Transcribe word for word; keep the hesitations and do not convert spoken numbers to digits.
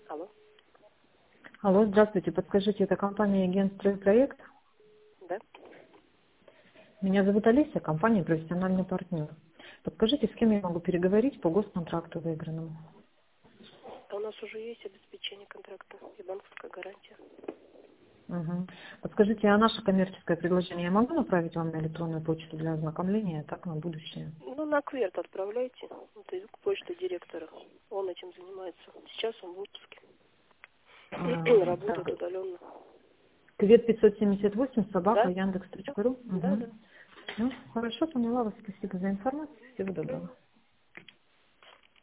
Алло. Алло, здравствуйте. Подскажите, это компания «Агентстройпроект»? Да. Меня зовут Олеся, компания «Профессиональный партнер». Подскажите, с кем я могу переговорить по госконтракту выигранному? А у нас уже есть обеспечение контракта и банковская гарантия. Угу. Подскажите, а наше коммерческое предложение я могу направить вам на электронную почту для ознакомления, так на будущее? Ну, на кверт отправляйте. Это почта директора. Он этим занимается. Сейчас он в отпуске. А, Работает так, удаленно. Квет пятьсот семьдесят восемь, собака, Да? яндекс точка ру. Да, Угу. да. Ну, хорошо, поняла вас. Спасибо за информацию. Всего доброго.